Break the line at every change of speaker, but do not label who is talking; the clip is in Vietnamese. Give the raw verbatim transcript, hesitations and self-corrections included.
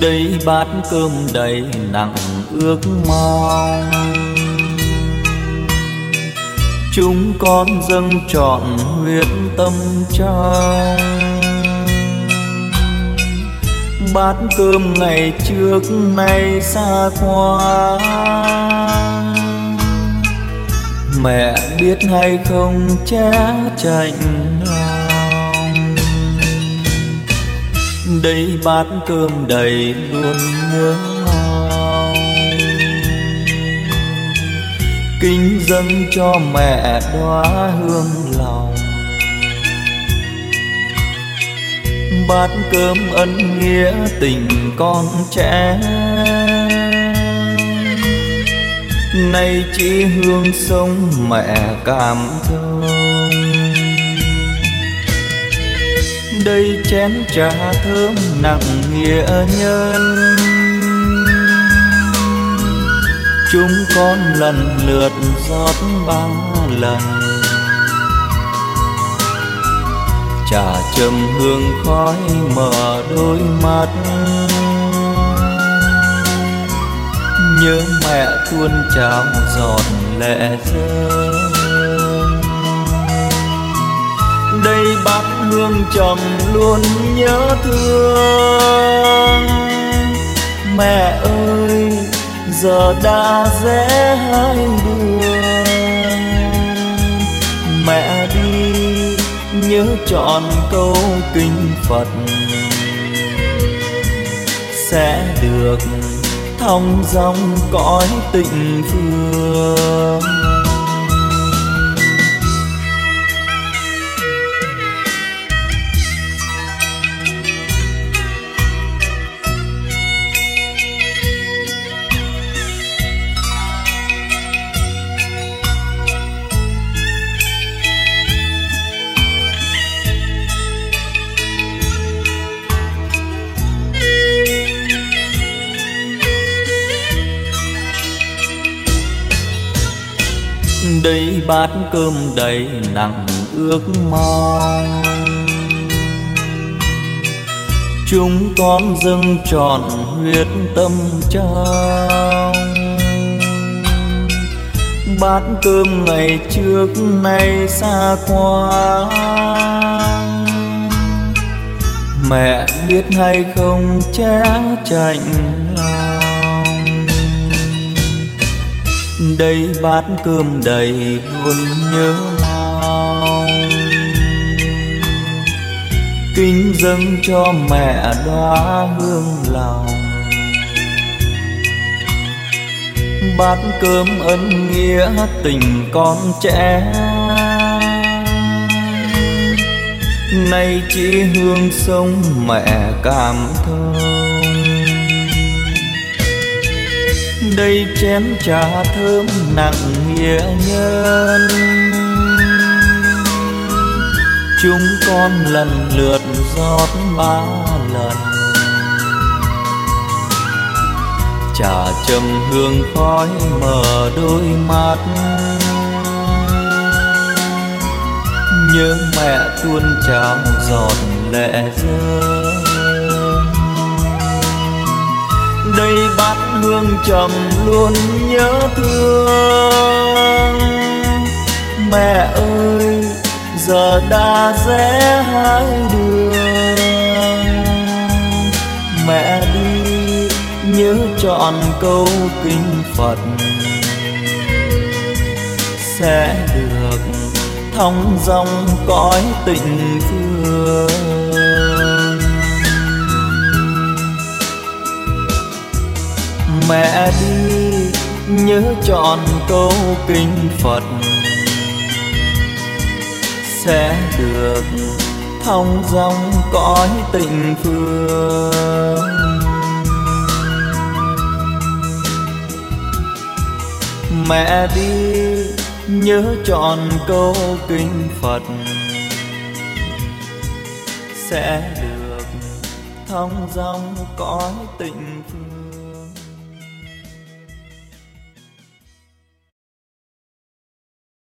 Đây bát cơm đầy nặng ước mong, chúng con dâng trọn huyết tâm trong. Bát cơm ngày trước nay xa qua, mẹ biết hay không ché chạnh lòng. Đây bát cơm đầy luôn nhớ mong, kính dâng cho mẹ đóa hương lòng. Bát cơm ân nghĩa tình con trẻ, nay chỉ hương sông mẹ cảm thông. Đây chén trà thơm nặng nghĩa nhân, chúng con lần lượt rót ba lần. Trà trầm hương khói mở đôi mắt, nhớ mẹ tuôn trào giọt lệ rơi. Đây bát hương trầm luôn nhớ thương, mẹ ơi giờ đã rẽ hai đường. Mẹ đi nhớ trọn câu kinh Phật, sẽ được thong dong cõi tịnh phương. Đây bát cơm đầy nặng ước mong, chúng con dâng trọn huyết tâm trong. Bát cơm ngày trước nay xa qua, mẹ biết hay không ché chạnh lòng. Đây bát cơm đầy luôn nhớ mong, kính dâng cho mẹ đóa hương lòng. Bát cơm ân nghĩa tình con trẻ, nay chỉ hương sông mẹ cảm thông. Đây chén trà thơm nặng nghĩa nhân, chúng con lần lượt rót ba lần. Trà trầm hương khói mở đôi mắt, nhớ mẹ tuôn trào giọt lệ rơi. Đây bát hương trầm luôn nhớ thương, mẹ ơi giờ đã rẽ hai đường. Mẹ đi nhớ trọn câu kinh Phật, sẽ được thong dong cõi tịnh phương. Mẹ đi nhớ trọn câu kinh Phật, sẽ được thong dong cõi tịnh phương. Mẹ đi nhớ trọn câu kinh Phật, sẽ được thong dong cõi tịnh phương.